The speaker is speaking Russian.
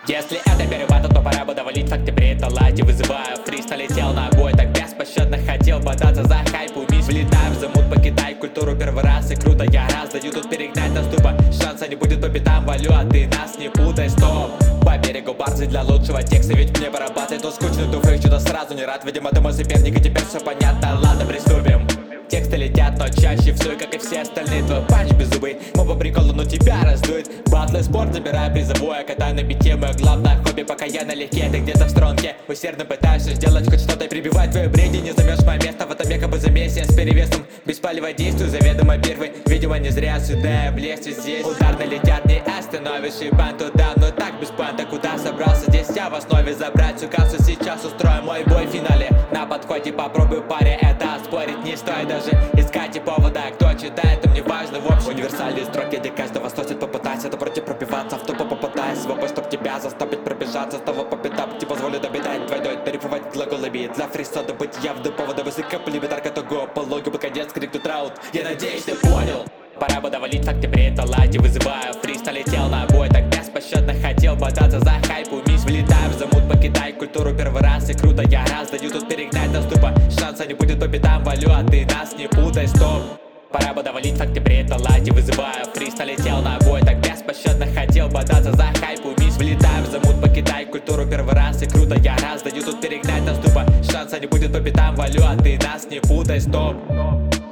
Если это перебатан, то пора бы довалить факты при таланте. Вызываю фриз, налетел на бой, так беспощадно хотел бодаться за хайп. Умись, влетаю в замут, покидай культуру первый раз. И круто я раздаю, тут перегнать наступа. Шанса не будет, по пятам валю, а ты нас не путай, стоп. По берегу барзы для лучшего текста, ведь мне вырабатывает то скучный туфрик, что-то сразу не рад. Видимо, ты мой соперник, и теперь все понятно, ладно, приступим. Тексты летят, но чаще всё, как и все остальные. Твой панч беззубый, мой по приколу, но тебя раздует. Батлы спорт, забираю призовое, катаю на бите. Мое главное хобби, пока я налегке. Ты где-то в сторонке, усердно пытаешься сделать хоть что-то. И прибивать твои бреди, не займешь мое место в этом якобы замесе. С перевесом, беспалево действую, заведомо первый. Видимо, не зря сюда я влез здесь. Ударно летят, не остановишь, и бан туда. Но так без панта, куда собрался? Здесь я в основе забрать всю кассу. Сейчас устрою мой бой в финале. На подходе попробую паре, это спорить не стоит. Даже искать и повода, кто читает, им не важно. В общем, универсальные строки для каждого сносит. Попытайся напротив пробиваться, в тупо попытайся в обой, чтоб тебя заставить пробежаться. Снова по пятам, не позволю добитать двойной. Тарифовать глаголы бит, для фриста добыть явно повода. Высокополиметарка того, по логике конец, крикнут раут. Я надеюсь, ты понял. Пора бы довалить факты при таланте. Вызываю фриз, налетел на бой, так беспощадно хотел бодаться за хайп. Умись, влетаю в замут, покидай культуру первый раз. И круто я раздаю, тут перегнать наступа. Шанса не будет, по пятам валю, а ты нас не путай, стоп. Пора бы довалить факты при таланте. Вызываю фриз, налетел на бой, так беспощадно хотел бодаться за хайп. Умись, влетаю в замут, покидай культуру первый раз. И круто я раздаю, тут перегнать наступа. Шанса не будет, по пятам валю, а ты нас не путай, стоп.